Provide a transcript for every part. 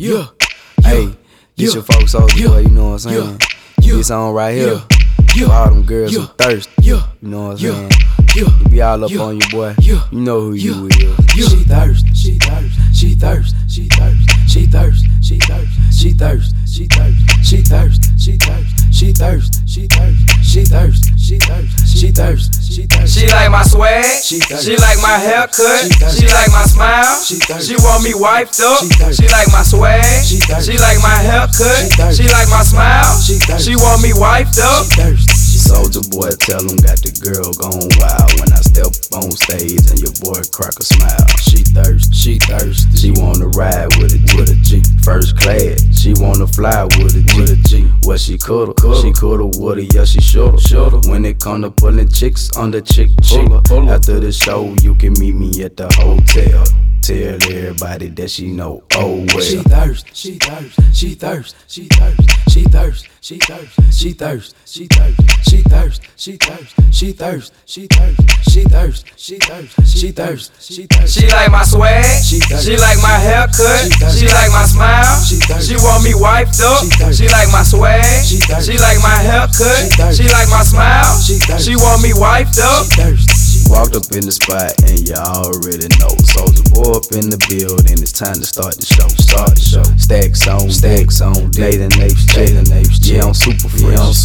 Yeah. Hey, this your folks Soulja Boy, you know what I'm saying? This song right here, for all them girls who thirsty, you know what I'm saying? You be all up on you, boy, you know who you is. She thirst, she thirst, she thirst, she thirst, she thirst, she thirst, she thirst, she thirst, she thirst, she thirst, she thirst, she thirst, she thirst, she thirst, she thirst, she thirst. She like my swag, she like my haircut, she like my smile, she want me wiped up. She like my swag, she like my haircut, she like my smile, she want me wiped up. Soulja Boy, tell them got the girl gone wild when I step on stage and your boy crack a smile. She thirst, she wanna ride with a G, first class. She wanna fly with a G. Well, she coulda, woulda, yeah, she shoulda. When it come to pulling chicks on the chick. After the show, you can meet me at the hotel. Tell everybody that she know, oh well. She thirst, she thirst, she thirst, she thirst, she thirst, she thirst, she thirst, she thirst, she thirst, she thirst, she thirst, she thirst, she thirst, she thirst, she thirst, she thirst. She like my swag, she like my haircut, she like my smile, she want me wiped up. She like my swag, she like my haircut, she like my smile, she want me wiped up. Walked up in the spot and you already know. Soulja Boy up in the building, it's time to start the show. Stacks on, Jada Napes, yeah, I'm super fresh,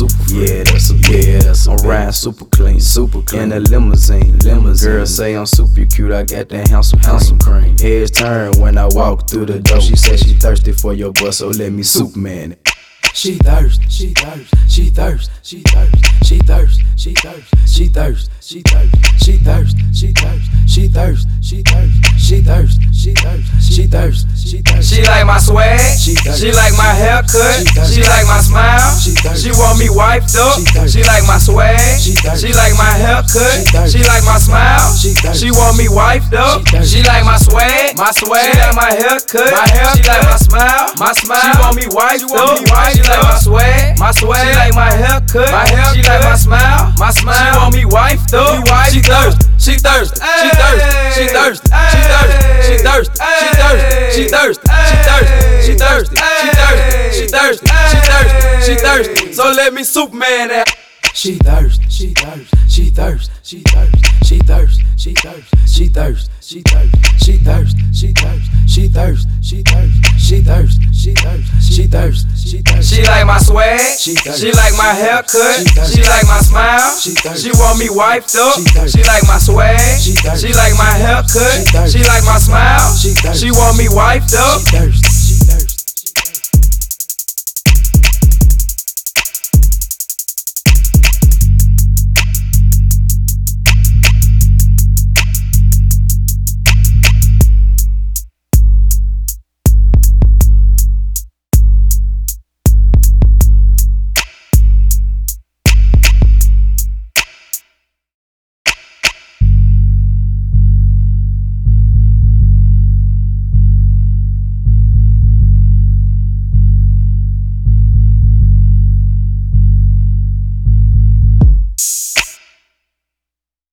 yeah, that's I'm riding super clean, in a limousine. Girl say I'm super cute, I got that handsome cream. Heads turn when I walk through the door. She said she thirsty for your butt, so let me Superman it. She thirst, she thirst, she thirst, she thirst, she thirst, she thirst, she thirst, she thirst, she thirst, she thirst, she thirst, she thirst, she thirst, she thirst, she thirst, she thirst. She like my swag, she like my haircut, she like my smile, she want me wiped up. She like my swag, she like my haircut, she like my smile, she want me wiped up. She like my swag, she like my haircut, she like my smile, she want me wiped up. She like my swag, she like my haircut, she like my smile, she want me wiped up. She thirst, she thirst, she thirst, she thirst, she thirst, she thirst, she thirst, she thirst, she thirst, she thirst, she thirst, she thirst, she thirst. So let me Superman that. She thirst, she thirst, she thirst, she thirst, she thirst, she thirst, she thirst, she thirst, she thirst, she thirst, she thirst, she thirst, she thirst, she thirst, she thirst, she thirst. She like my swag, she like my haircut, she like my smile, she want me wiped up. She like my swag, she like my haircut, she like my smile, she want me wiped up.